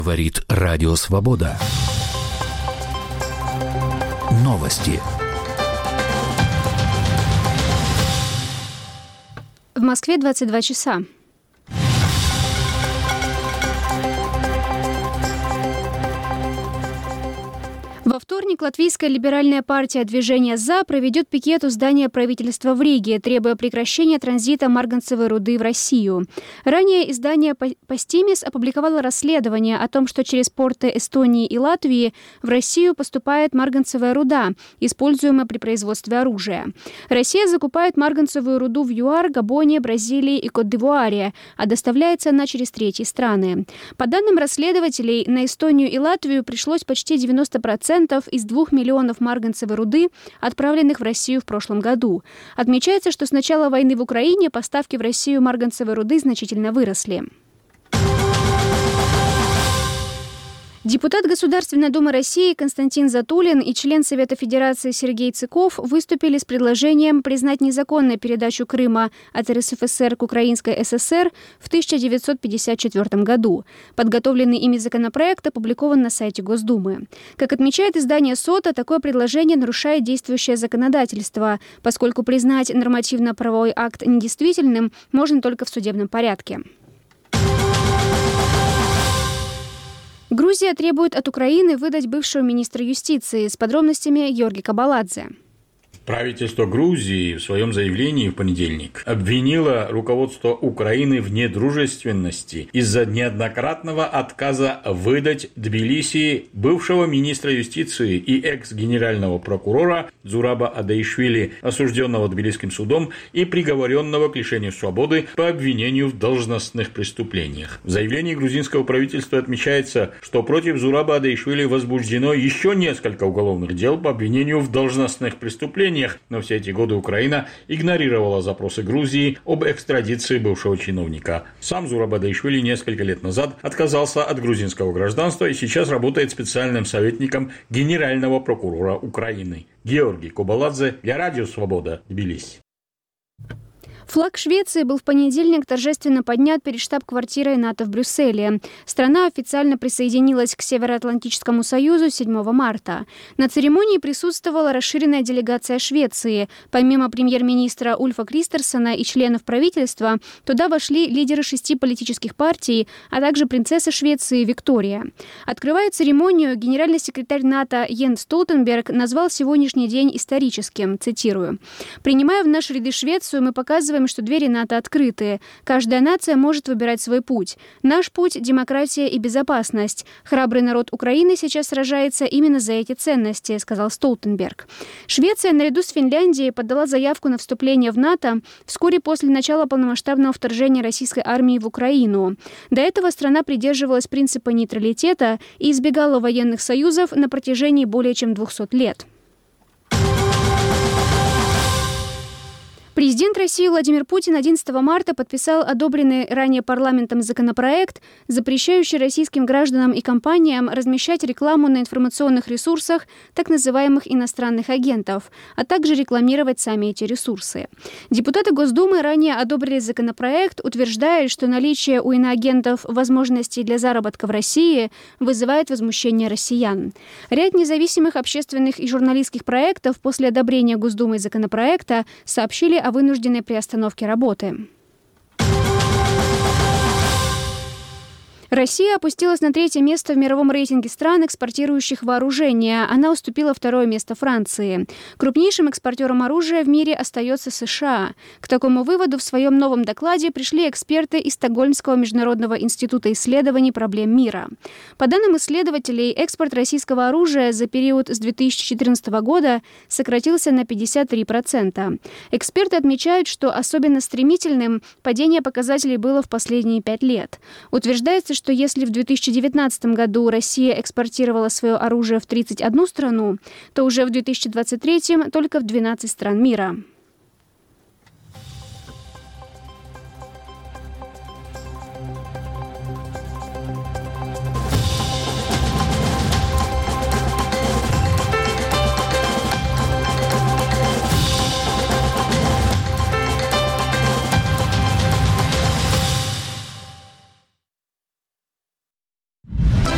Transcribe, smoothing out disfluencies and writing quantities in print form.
Говорит Радио Свобода. Новости. В Москве 22 часа. Во вторник Латвийская либеральная партия «Движение За» проведет пикет у здания правительства в Риге, требуя прекращения транзита марганцевой руды в Россию. Ранее издание «Постимис» опубликовало расследование о том, что через порты Эстонии и Латвии в Россию поступает марганцевая руда, используемая при производстве оружия. Россия закупает марганцевую руду в ЮАР, Габоне, Бразилии и Кот-д'Ивуаре, а доставляется она через третьи страны. По данным расследователей, на Эстонию и Латвию пришлось почти 90% из 2 миллионов марганцевой руды, отправленных в Россию в прошлом году. Отмечается, что с начала войны в Украине поставки в Россию марганцевой руды значительно выросли. Депутат Государственной Думы России Константин Затулин и член Совета Федерации Сергей Цыков выступили с предложением признать незаконной передачу Крыма от РСФСР к Украинской ССР в 1954 году. Подготовленный ими законопроект опубликован на сайте Госдумы. Как отмечает издание СОТА, такое предложение нарушает действующее законодательство, поскольку признать нормативно-правовой акт недействительным можно только в судебном порядке. Грузия требует от Украины выдать бывшего министра юстиции. С подробностями Георгий Кабаладзе. Правительство Грузии в своем заявлении в понедельник обвинило руководство Украины в недружественности из-за неоднократного отказа выдать Тбилиси бывшего министра юстиции и экс-генерального прокурора Зураба Адаишвили, осужденного Тбилисским судом и приговоренного к лишению свободы по обвинению в должностных преступлениях. В заявлении грузинского правительства отмечается, что против Зураба Адаишвили возбуждено еще несколько уголовных дел по обвинению в должностных преступлениях, но все эти годы Украина игнорировала запросы Грузии об экстрадиции бывшего чиновника. Сам Зураб Адаишвили несколько лет назад отказался от грузинского гражданства и сейчас работает специальным советником генерального прокурора Украины. Георгий Кабаладзе для Радио Свобода, Тбилиси. Флаг Швеции был в понедельник торжественно поднят перед штаб-квартирой НАТО в Брюсселе. Страна официально присоединилась к Североатлантическому союзу 7 марта. На церемонии присутствовала расширенная делегация Швеции. Помимо премьер-министра Ульфа Кристерсона и членов правительства, туда вошли лидеры 6 политических партий, а также принцесса Швеции Виктория. Открывая церемонию, генеральный секретарь НАТО Йенс Столтенберг назвал сегодняшний день историческим, цитирую: «Принимая в наши ряды Швецию, мы показываем, что двери НАТО открыты. Каждая нация может выбирать свой путь. Наш путь – демократия и безопасность. Храбрый народ Украины сейчас сражается именно за эти ценности», – сказал Столтенберг. Швеция наряду с Финляндией подала заявку на вступление в НАТО вскоре после начала полномасштабного вторжения российской армии в Украину. До этого страна придерживалась принципа нейтралитета и избегала военных союзов на протяжении более чем 200 лет. Президент России Владимир Путин 11 марта подписал одобренный ранее парламентом законопроект, запрещающий российским гражданам и компаниям размещать рекламу на информационных ресурсах так называемых иностранных агентов, а также рекламировать сами эти ресурсы. Депутаты Госдумы ранее одобрили законопроект, утверждая, что наличие у иноагентов возможностей для заработка в России вызывает возмущение россиян. Ряд независимых общественных и журналистских проектов после одобрения Госдумой законопроекта сообщили о вынужденной приостановке работы. Россия опустилась на 3-е место в мировом рейтинге стран, экспортирующих вооружение. Она уступила 2-е место Франции. Крупнейшим экспортером оружия в мире остается США. К такому выводу в своем новом докладе пришли эксперты из Стокгольмского международного института исследований проблем мира. По данным исследователей, экспорт российского оружия за период с 2014 года сократился на 53%. Эксперты отмечают, что особенно стремительным падение показателей было в последние 5 лет. Утверждается, что если в 2019 году Россия экспортировала свое оружие в 31 страну, то уже в 2023 только в 12 стран мира.